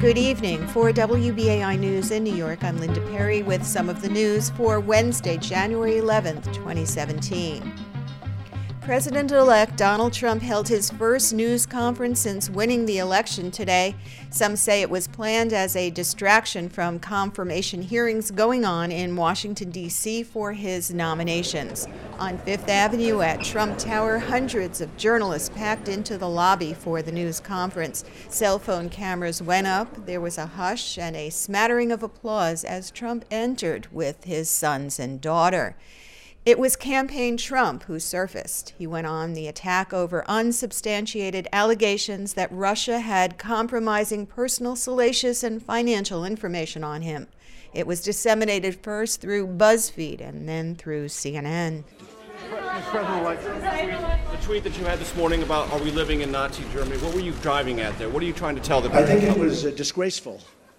Good evening. For WBAI News in New York, I'm Linda Perry with some of the news for Wednesday, January 11th, 2017. President-elect Donald Trump held his first news conference since winning the election today. Some say it was planned as a distraction from confirmation hearings going on in Washington, D.C. for his nominations. On Fifth Avenue at Trump Tower, hundreds of journalists packed into the lobby for the news conference. Cell phone cameras went up. There was a hush and a smattering of applause as Trump entered with his sons and daughter. It was Campaign Trump who surfaced. He went on the attack over unsubstantiated allegations that Russia had compromising personal, salacious, and financial information on him. It was disseminated first through BuzzFeed and then through CNN. Mr. President-elect, the tweet that you had this morning about are we living in Nazi Germany, what were you driving at there? What are you trying to tell the people? I think it was disgraceful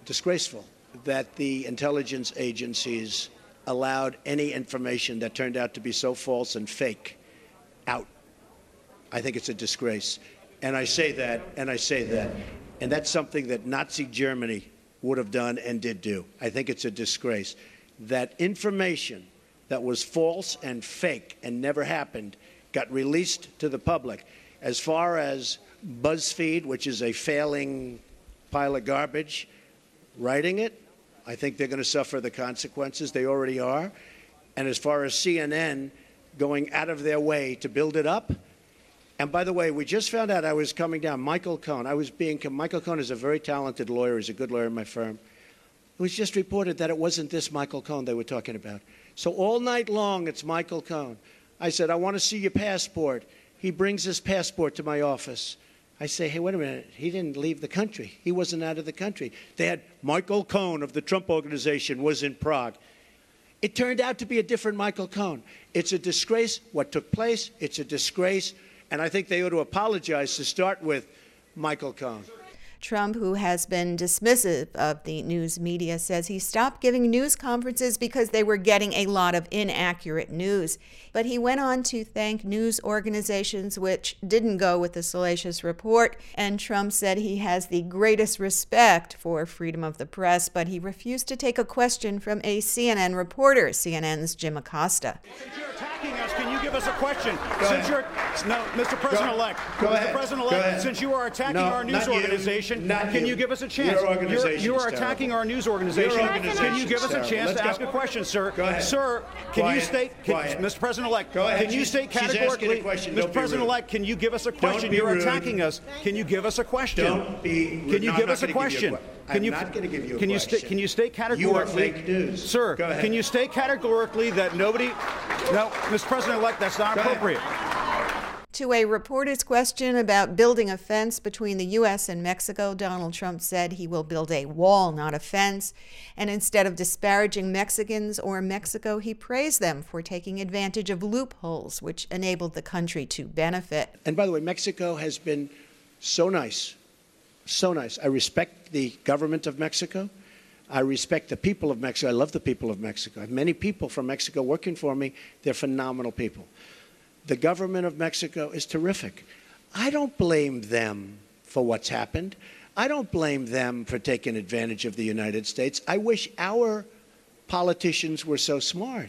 that the intelligence agencies allowed any information that turned out to be so false and fake out. I think it's a disgrace. And I say that, and that's something that Nazi Germany would have done and did do. I think it's a disgrace. That information that was false and fake and never happened got released to the public. As far as BuzzFeed, which is a failing pile of garbage, writing it, I think they're going to suffer the consequences. They already are. And as far as CNN going out of their way to build it up, and by the way, we just found out I was coming down. Michael Cohen. Michael Cohen is a very talented lawyer. He's a good lawyer in my firm. It was just reported that it wasn't this Michael Cohen they were talking about. So all night long, it's Michael Cohen. I said, I want to see your passport. He brings his passport to my office. I say, hey, wait a minute. He didn't leave the country. He wasn't out of the country. They had Michael Cohen of the Trump Organization was in Prague. It turned out to be a different Michael Cohen. It's a disgrace what took place. It's a disgrace. And I think they ought to apologize to start with Michael Cohen. Trump, who has been dismissive of the news media, says he stopped giving news conferences because they were getting a lot of inaccurate news. But he went on to thank news organizations which didn't go with the salacious report, and Trump said he has the greatest respect for freedom of the press, but he refused to take a question from a CNN reporter, CNN's Jim Acosta. Since you're attacking us, can you give us a question? Mr. President-elect. Go ahead. Mr. President-elect, since you are attacking our news organization, can you give us a chance? You are attacking our news organization. Can you give us a chance to ask a question, sir? Go ahead. Sir, can you state, Mr. President-elect, can you state categorically, Mr. President-elect, can you give us a question? You're attacking us. Can you give us a question? Can you give us a question? I'm not going to give you a question. Can you state categorically? You are fake news. Sir, can you state categorically that nobody... No, Mr. President-elect, that's not appropriate. To a reporter's question about building a fence between the U.S. and Mexico, Donald Trump said he will build a wall, not a fence. And instead of disparaging Mexicans or Mexico, he praised them for taking advantage of loopholes which enabled the country to benefit. And by the way, Mexico has been so nice, so nice. I respect the government of Mexico. I respect the people of Mexico. I love the people of Mexico. I have many people from Mexico working for me. They're phenomenal people. The government of Mexico is terrific. I don't blame them for what's happened. I don't blame them for taking advantage of the United States. I wish our politicians were so smart.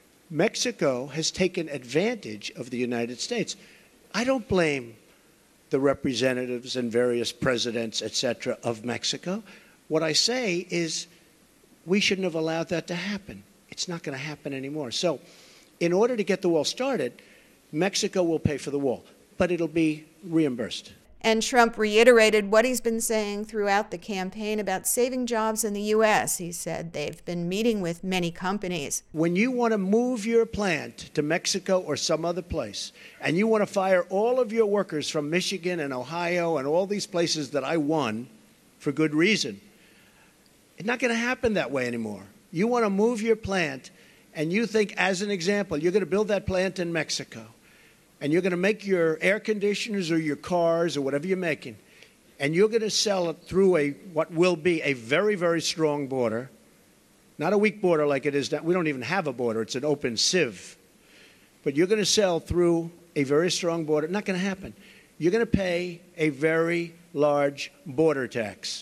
Mexico has taken advantage of the United States. I don't blame the representatives and various presidents, etc., of Mexico. What I say is we shouldn't have allowed that to happen. It's not going to happen anymore. So in order to get the wall started, Mexico will pay for the wall, but it'll be reimbursed. And Trump reiterated what he's been saying throughout the campaign about saving jobs in the U.S. He said they've been meeting with many companies. When you want to move your plant to Mexico or some other place, and you want to fire all of your workers from Michigan and Ohio and all these places that I won for good reason, it's not going to happen that way anymore. You want to move your plant, and you think, as an example, you're going to build that plant in Mexico. And you're going to make your air conditioners or your cars or whatever you're making, and you're going to sell it through what will be a very, very strong border, not a weak border like it is now. We don't even have a border. It's an open sieve. But you're going to sell through a very strong border. Not going to happen. You're going to pay a very large border tax.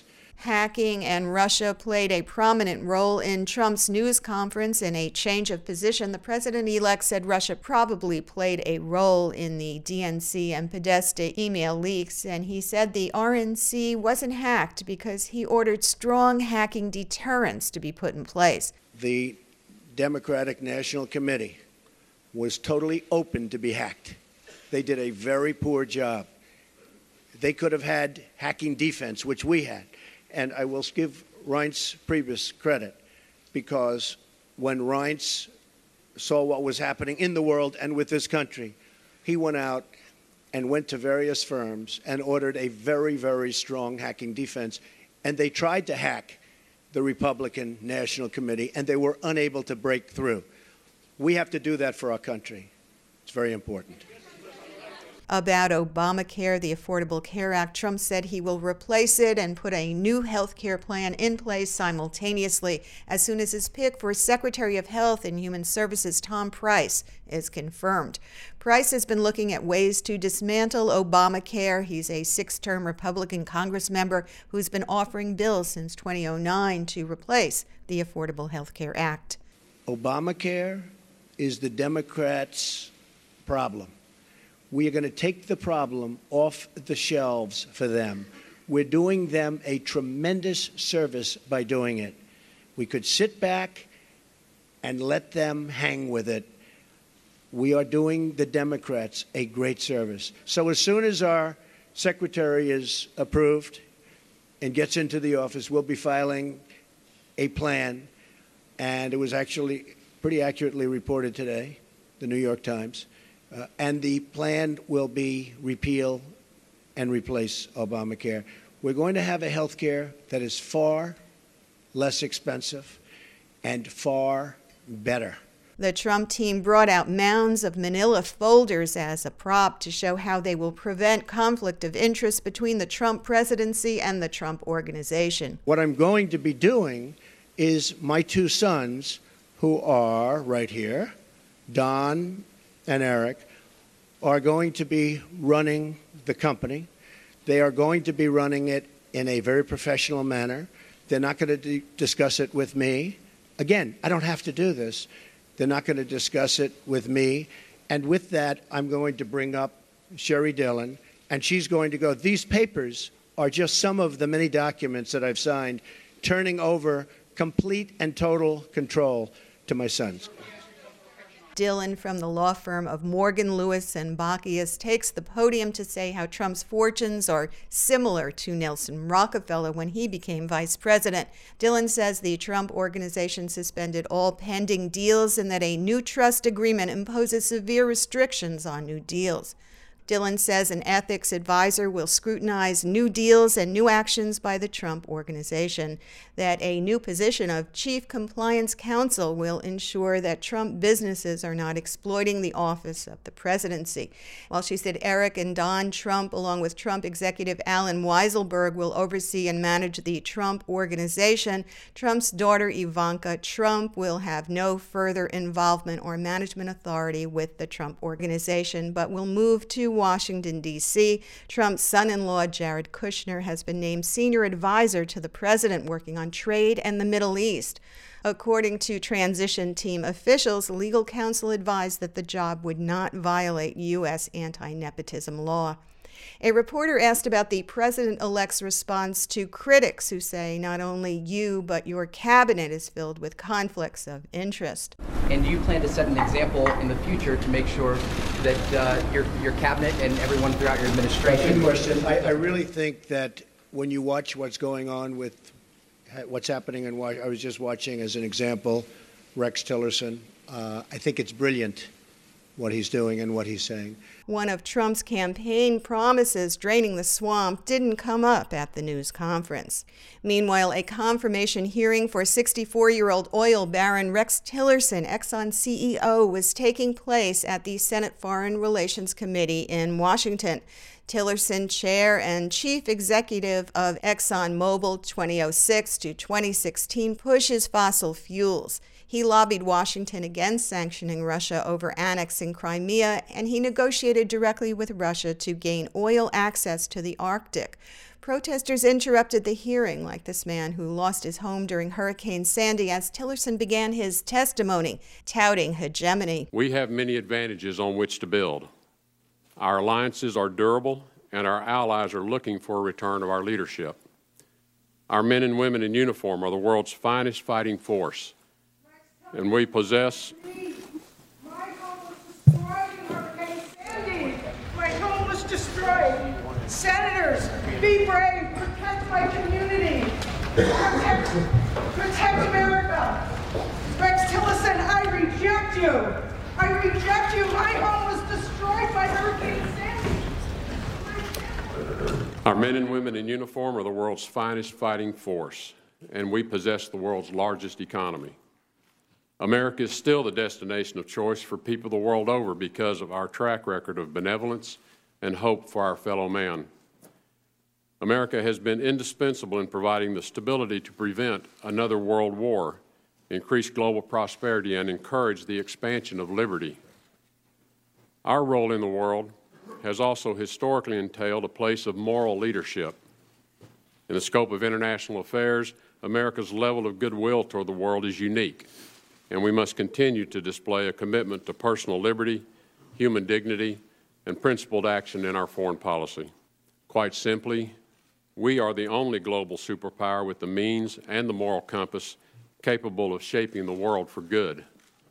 Hacking and Russia played a prominent role in Trump's news conference. In a change of position, the president-elect said Russia probably played a role in the DNC and Podesta email leaks, and he said the RNC wasn't hacked because he ordered strong hacking deterrents to be put in place. The Democratic National Committee was totally open to be hacked. They did a very poor job. They could have had hacking defense, which we had. And I will give Reince Priebus credit, because when Reince saw what was happening in the world and with this country, he went out and went to various firms and ordered a very, very strong hacking defense. And they tried to hack the Republican National Committee, and they were unable to break through. We have to do that for our country. It's very important. About Obamacare, the Affordable Care Act, Trump said he will replace it and put a new health care plan in place simultaneously as soon as his pick for Secretary of Health and Human Services, Tom Price, is confirmed. Price has been looking at ways to dismantle Obamacare. He's a six-term Republican Congress member who's been offering bills since 2009 to replace the Affordable Health Care Act. Obamacare is the Democrats' problem. We are going to take the problem off the shelves for them. We're doing them a tremendous service by doing it. We could sit back and let them hang with it. We are doing the Democrats a great service. So as soon as our secretary is approved and gets into the office, we'll be filing a plan. And it was actually pretty accurately reported today, the New York Times. And the plan will be repeal and replace Obamacare. We're going to have a health care that is far less expensive and far better. The Trump team brought out mounds of manila folders as a prop to show how they will prevent conflict of interest between the Trump presidency and the Trump organization. What I'm going to be doing is my two sons, who are right here, Don and Eric, are going to be running the company. They are going to be running it in a very professional manner. They're not going to discuss it with me. Again, I don't have to do this. They're not going to discuss it with me. And with that, I'm going to bring up Sherry Dillon, and she's going to go, these papers are just some of the many documents that I've signed, turning over complete and total control to my sons. Dillon from the law firm of Morgan, Lewis and Bockius takes the podium to say how Trump's fortunes are similar to Nelson Rockefeller when he became vice president. Dillon says the Trump organization suspended all pending deals and that a new trust agreement imposes severe restrictions on new deals. Dillon says an ethics advisor will scrutinize new deals and new actions by the Trump organization, that a new position of chief compliance counsel will ensure that Trump businesses are not exploiting the office of the presidency. While she said Eric and Don Trump, along with Trump executive Alan Weisselberg, will oversee and manage the Trump organization, Trump's daughter Ivanka Trump will have no further involvement or management authority with the Trump organization, but will move to Washington, D.C. Trump's son-in-law, Jared Kushner, has been named senior advisor to the president working on trade and the Middle East. According to transition team officials, legal counsel advised that the job would not violate U.S. anti-nepotism law. A reporter asked about the president-elect's response to critics who say not only you, but your cabinet is filled with conflicts of interest. And do you plan to set an example in the future to make sure that your cabinet and everyone throughout your administration... Good question. I really think that when you watch what's going on with what's happening in Washington, I was just watching, as an example, Rex Tillerson. I think it's brilliant what he's doing and what he's saying. One of Trump's campaign promises, draining the swamp, didn't come up at the news conference. Meanwhile, a confirmation hearing for 64-year-old oil baron Rex Tillerson, Exxon CEO, was taking place at the Senate Foreign Relations Committee in Washington. Tillerson, chair and chief executive of ExxonMobil 2006 to 2016, pushes fossil fuels. He lobbied Washington against sanctioning Russia over annexing Crimea, and he negotiated directly with Russia to gain oil access to the Arctic. Protesters interrupted the hearing, like this man who lost his home during Hurricane Sandy, as Tillerson began his testimony, touting hegemony. We have many advantages on which to build. Our alliances are durable, and our allies are looking for a return of our leadership. Our men and women in uniform are the world's finest fighting force, and we possess... My home was destroyed in Hurricane Sandy. My home was destroyed. Senators, be brave. Protect my community. Protect America. Rex Tillerson, I reject you. I reject you. My home was destroyed by Hurricane Sandy. Our men and women in uniform are the world's finest fighting force, and we possess the world's largest economy. America is still the destination of choice for people the world over because of our track record of benevolence and hope for our fellow man. America has been indispensable in providing the stability to prevent another world war, increase global prosperity, and encourage the expansion of liberty. Our role in the world has also historically entailed a place of moral leadership. In the scope of international affairs, America's level of goodwill toward the world is unique, and we must continue to display a commitment to personal liberty, human dignity, and principled action in our foreign policy. Quite simply, we are the only global superpower with the means and the moral compass capable of shaping the world for good.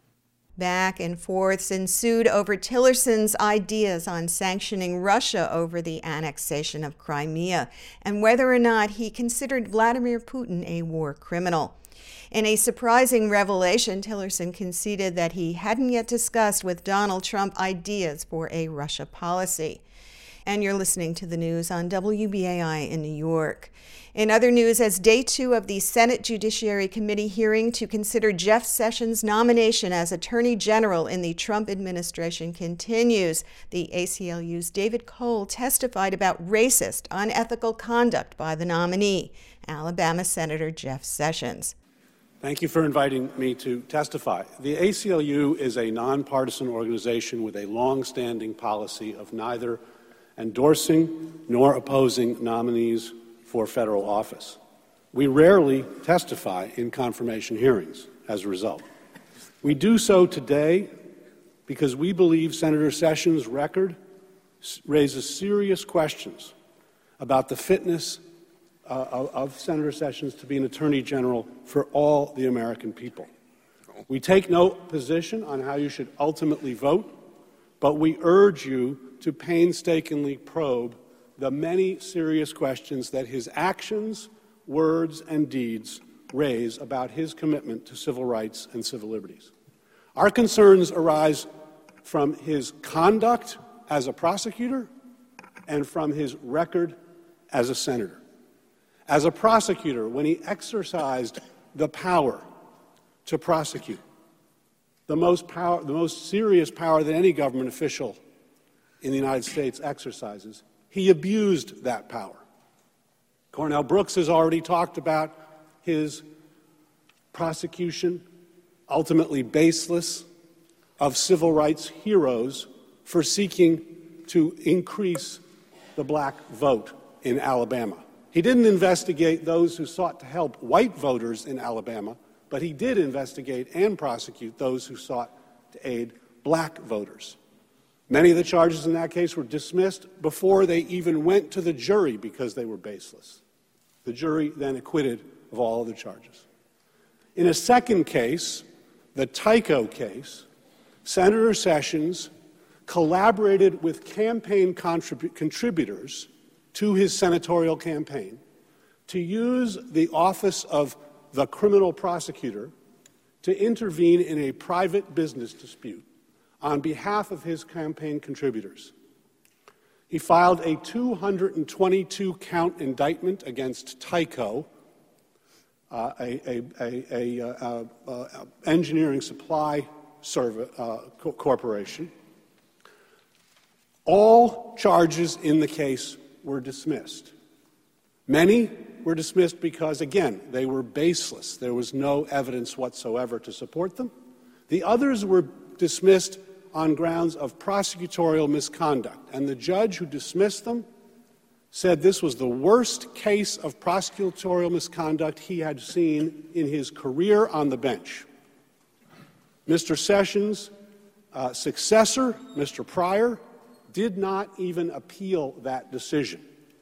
Back and forths ensued over Tillerson's ideas on sanctioning Russia over the annexation of Crimea and whether or not he considered Vladimir Putin a war criminal. In a surprising revelation, Tillerson conceded that he hadn't yet discussed with Donald Trump ideas for a Russia policy. And you're listening to the news on WBAI in New York. In other news, as day 2 of the Senate Judiciary Committee hearing to consider Jeff Sessions' nomination as Attorney General in the Trump administration continues, the ACLU's David Cole testified about racist, unethical conduct by the nominee, Alabama Senator Jeff Sessions. Thank you for inviting me to testify. The ACLU is a nonpartisan organization with a long-standing policy of neither endorsing nor opposing nominees for federal office. We rarely testify in confirmation hearings as a result. We do so today because we believe Senator Sessions' record raises serious questions about the fitness of Senator Sessions to be an Attorney General for all the American people. We take no position on how you should ultimately vote, but we urge you to painstakingly probe the many serious questions that his actions, words, and deeds raise about his commitment to civil rights and civil liberties. Our concerns arise from his conduct as a prosecutor and from his record as a senator. As a prosecutor, when he exercised the power to prosecute, the most serious power that any government official in the United States exercises, he abused that power. Cornell Brooks has already talked about his prosecution, ultimately baseless, of civil rights heroes for seeking to increase the black vote in Alabama. He didn't investigate those who sought to help white voters in Alabama, but he did investigate and prosecute those who sought to aid black voters. Many of the charges in that case were dismissed before they even went to the jury because they were baseless. The jury then acquitted of all of the charges. In a second case, the Tyco case, Senator Sessions collaborated with campaign contributors to his senatorial campaign to use the office of the criminal prosecutor to intervene in a private business dispute on behalf of his campaign contributors. He filed a 222-count indictment against Tyco, a engineering supply corporation. All charges in the case were dismissed. Many were dismissed because, again, they were baseless. There was no evidence whatsoever to support them. The others were dismissed on grounds of prosecutorial misconduct, and the judge who dismissed them said this was the worst case of prosecutorial misconduct he had seen in his career on the bench. Mr. Sessions' successor, Mr. Pryor, did not even appeal that decision.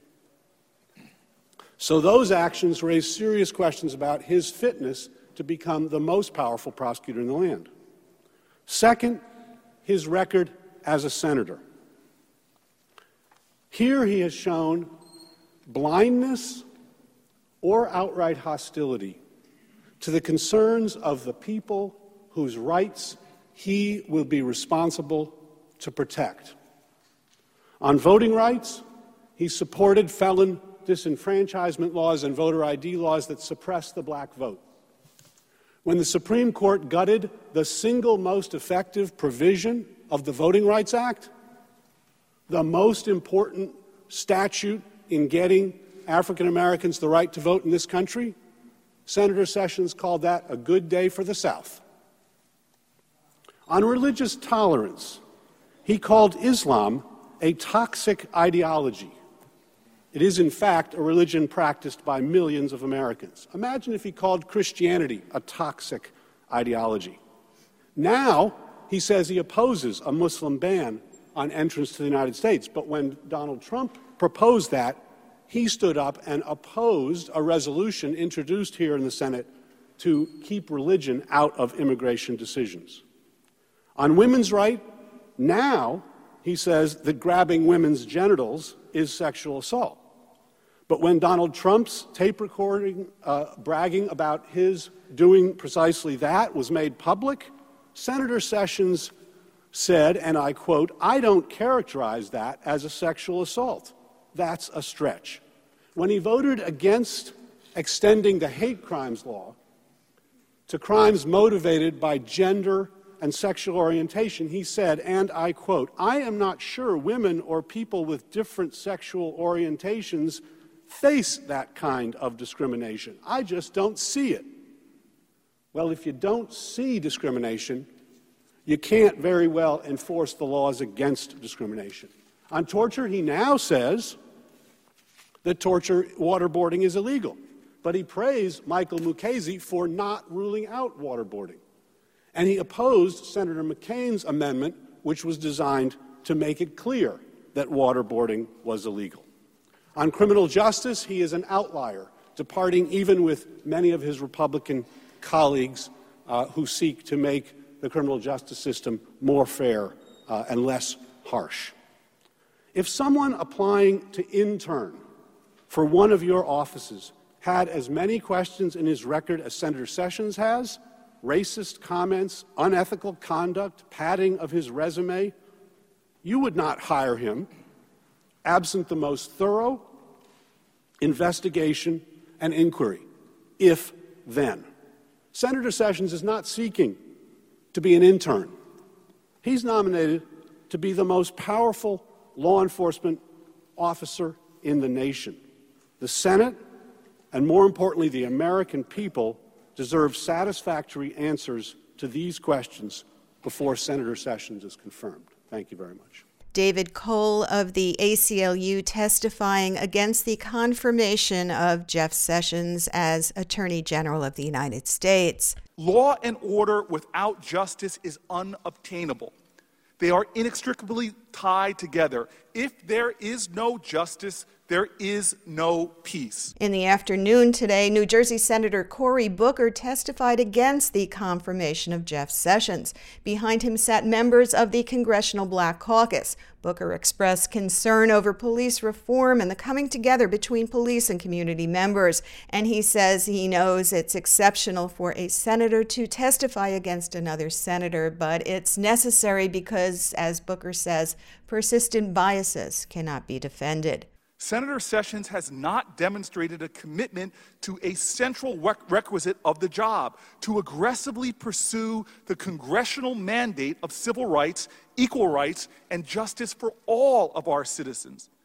So those actions raised serious questions about his fitness to become the most powerful prosecutor in the land. Second, his record as a senator. Here he has shown blindness or outright hostility to the concerns of the people whose rights he will be responsible to protect. On voting rights, he supported felon disenfranchisement laws and voter ID laws that suppress the black vote. When the Supreme Court gutted the single most effective provision of the Voting Rights Act, the most important statute in getting African Americans the right to vote in this country, Senator Sessions called that a good day for the South. On religious tolerance, he called Islam a toxic ideology. It is, in fact, a religion practiced by millions of Americans. Imagine if he called Christianity a toxic ideology. Now, he says he opposes a Muslim ban on entrance to the United States. But when Donald Trump proposed that, he stood up and opposed a resolution introduced here in the Senate to keep religion out of immigration decisions. On women's rights, now he says that grabbing women's genitals is sexual assault. But when Donald Trump's tape recording bragging about his doing precisely that was made public, Senator Sessions said, and I quote, "I don't characterize that as a sexual assault. That's a stretch." When he voted against extending the hate crimes law to crimes motivated by gender and sexual orientation, he said, and I quote, "I am not sure women or people with different sexual orientations face that kind of discrimination. I just don't see it." Well, if you don't see discrimination, you can't very well enforce the laws against discrimination. On torture, he now says that waterboarding is illegal. But he praised Michael Mukasey for not ruling out waterboarding. And he opposed Senator McCain's amendment, which was designed to make it clear that waterboarding was illegal. On criminal justice, he is an outlier, departing even with many of his Republican colleagues who seek to make the criminal justice system more fair and less harsh. If someone applying to intern for one of your offices had as many questions in his record as Senator Sessions has, racist comments, unethical conduct, padding of his resume, you would not hire him absent the most thorough investigation and inquiry, if then. Senator Sessions is not seeking to be an intern. He's nominated to be the most powerful law enforcement officer in the nation. The Senate, and more importantly, the American people, deserve satisfactory answers to these questions before Senator Sessions is confirmed. Thank you very much. David Cole of the ACLU testifying against the confirmation of Jeff Sessions as Attorney General of the United States. Law and order without justice is unobtainable. They are inextricably tied together. If there is no justice, there is no peace. In the afternoon today, New Jersey Senator Cory Booker testified against the confirmation of Jeff Sessions. Behind him sat members of the Congressional Black Caucus. Booker expressed concern over police reform and the coming together between police and community members. And he says he knows it's exceptional for a senator to testify against another senator, but it's necessary because, as Booker says, persistent biases cannot be defended. Senator Sessions has not demonstrated a commitment to a central requisite of the job, to aggressively pursue the congressional mandate of civil rights, equal rights, and justice for all of our citizens.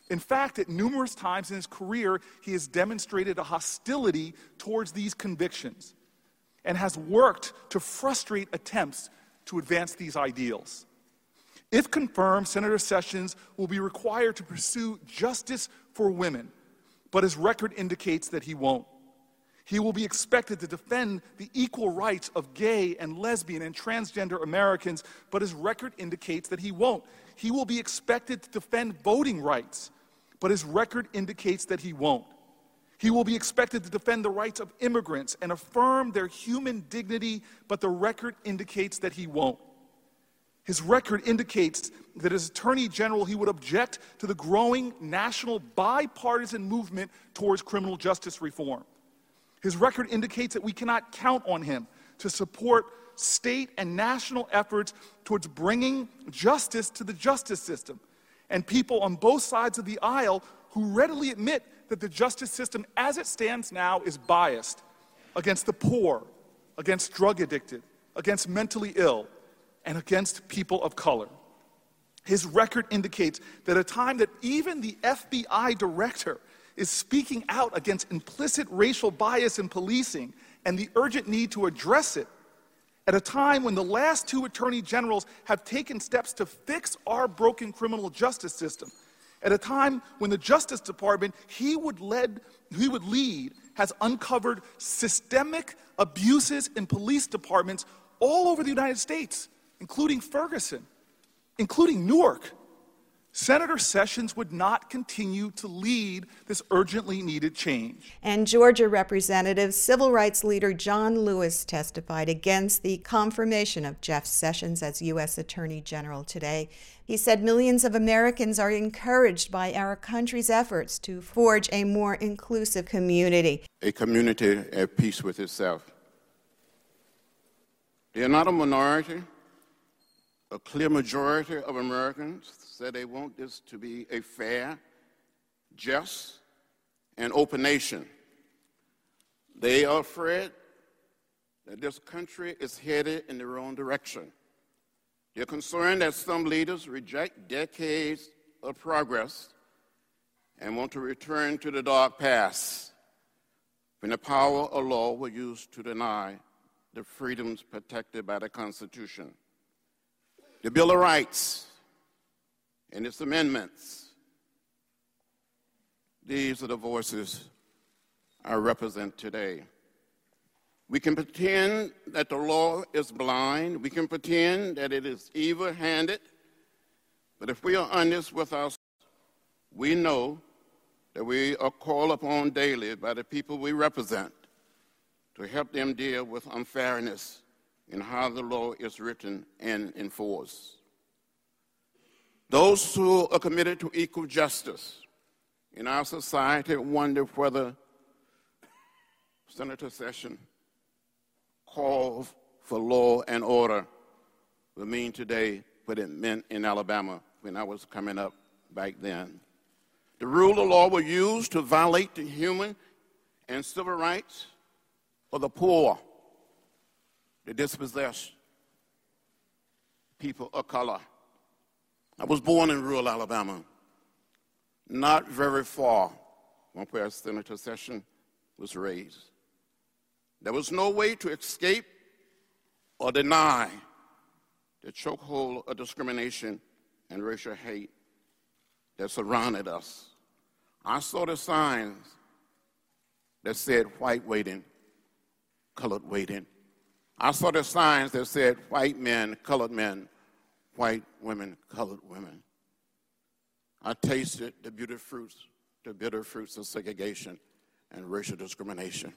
In fact, at numerous times in his career, he has demonstrated a hostility towards these convictions and has worked to frustrate attempts to advance these ideals. If confirmed, Senator Sessions will be required to pursue justice for women, but his record indicates that he won't. He will be expected to defend the equal rights of gay and lesbian and transgender Americans, but his record indicates that he won't. He will be expected to defend voting rights, but his record indicates that he won't. He will be expected to defend the rights of immigrants and affirm their human dignity, but the record indicates that he won't. His record indicates that as Attorney General, he would object to the growing national bipartisan movement towards criminal justice reform. His record indicates that we cannot count on him to support state and national efforts towards bringing justice to the justice system, and people on both sides of the aisle who readily admit that the justice system as it stands now is biased against the poor, against drug addicted, against mentally ill, and against people of color. His record indicates that at a time that even the FBI director is speaking out against implicit racial bias in policing and the urgent need to address it, at a time when the last two attorney generals have taken steps to fix our broken criminal justice system, at a time when the Justice Department he would lead has uncovered systemic abuses in police departments all over the United States, including Ferguson, including Newark, Senator Sessions would not continue to lead this urgently needed change. And Georgia Representative Civil Rights Leader John Lewis testified against the confirmation of Jeff Sessions as U.S. Attorney General today. He said millions of Americans are encouraged by our country's efforts to forge a more inclusive community. A community at peace with itself. They are not a minority. A clear majority of Americans say they want this to be a fair, just, and open nation. They are afraid that this country is headed in the wrong direction. They're concerned that some leaders reject decades of progress and want to return to the dark past when the power of law was used to deny the freedoms protected by the Constitution. The Bill of Rights and its amendments, these are the voices I represent today. We can pretend that the law is blind. We can pretend that it is evil-handed. But if we are honest with ourselves, we know that we are called upon daily by the people we represent to help them deal with unfairness in how the law is written and enforced. Those who are committed to equal justice in our society wonder whether Senator Sessions' call for law and order will mean today what it meant in Alabama when I was coming up back then. The rule of law was used to violate the human and civil rights of the poor, the dispossessed, people of color. I was born in rural Alabama, not very far from where Senator Sessions was raised. There was no way to escape or deny the chokehold of discrimination and racial hate that surrounded us. I saw the signs that said white waiting, colored waiting. I saw the signs that said white men, colored men, white women, colored women. I tasted the bitter fruits of segregation and racial discrimination.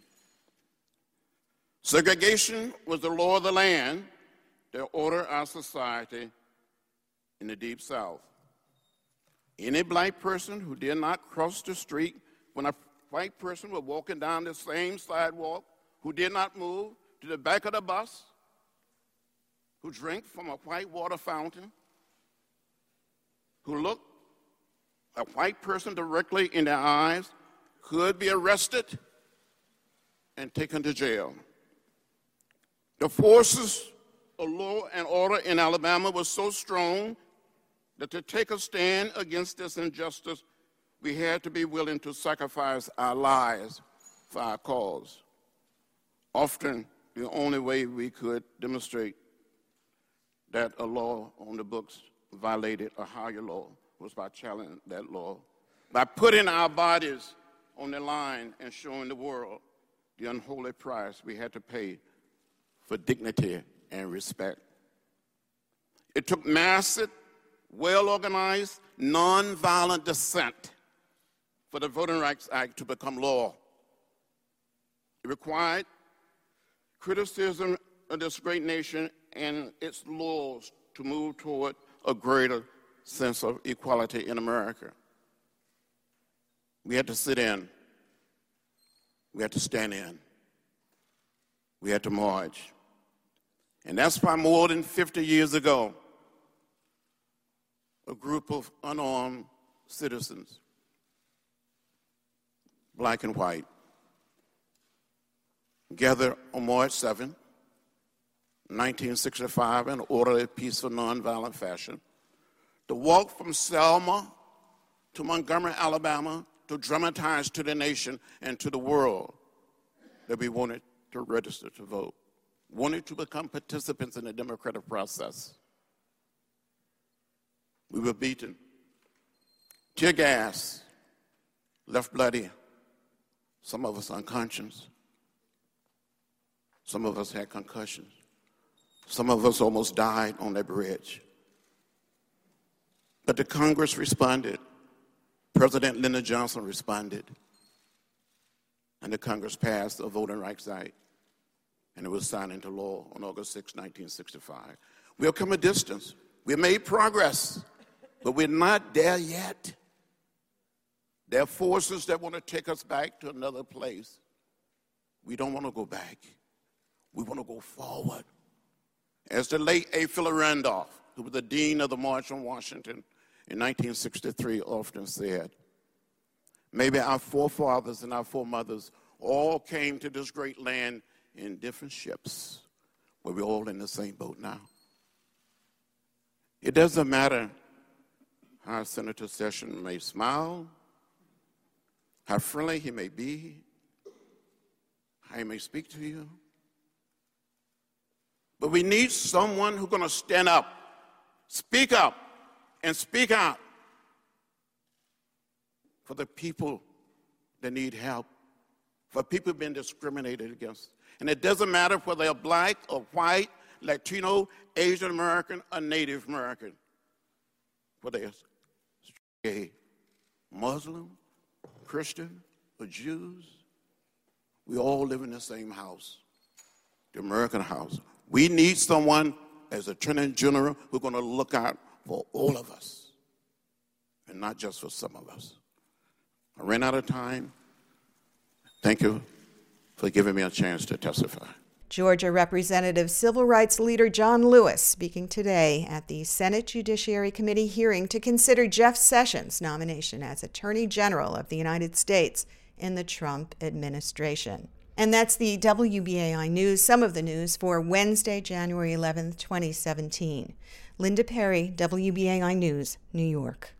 Segregation was the law of the land that ordered our society in the Deep South. Any black person who did not cross the street when a white person was walking down the same sidewalk, who did not move to the back of the bus, who drank from a white water fountain, who looked a white person directly in their eyes, could be arrested and taken to jail. The forces of law and order in Alabama were so strong that to take a stand against this injustice we had to be willing to sacrifice our lives for our cause. Often, the only way we could demonstrate that a law on the books violated a higher law was by challenging that law, by putting our bodies on the line and showing the world the unholy price we had to pay for dignity and respect. It took massive, well-organized, nonviolent dissent for the Voting Rights Act to become law. It required criticism of this great nation and its laws to move toward a greater sense of equality in America. We had to sit in. We had to stand in. We had to march. And that's why more than 50 years ago, a group of unarmed citizens, black and white, gathered on March 7, 1965, in orderly, peaceful, nonviolent fashion, to walk from Selma to Montgomery, Alabama, to dramatize to the nation and to the world that we wanted to register to vote, wanted to become participants in the democratic process. We were beaten. Tear gas, left bloody, some of us unconscious. Some of us had concussions. Some of us almost died on that bridge. But the Congress responded. President Lyndon Johnson responded. And the Congress passed the Voting Rights Act. And it was signed into law on August 6, 1965. We have come a distance. We have made progress, but we're not there yet. There are forces that want to take us back to another place. We don't want to go back. We want to go forward. As the late A. Philip Randolph, who was the dean of the March on Washington in 1963, often said, maybe our forefathers and our foremothers all came to this great land in different ships, but we're all in the same boat now. It doesn't matter how Senator Sessions may smile, how friendly he may be, how he may speak to you. But we need someone who's going to stand up, and speak out for the people that need help, for people being discriminated against. And it doesn't matter whether they're black or white, Latino, Asian American, or Native American, whether they're gay, Muslim, Christian, or Jews. We all live in the same house, the American house. We need someone as Attorney General who's going to look out for all of us and not just for some of us. I ran out of time. Thank you for giving me a chance to testify. Georgia Representative Civil Rights Leader John Lewis speaking today at the Senate Judiciary Committee hearing to consider Jeff Sessions' nomination as Attorney General of the United States in the Trump administration. And that's the WBAI News, some of the news for Wednesday, January 11th, 2017. Linda Perry, WBAI News, New York.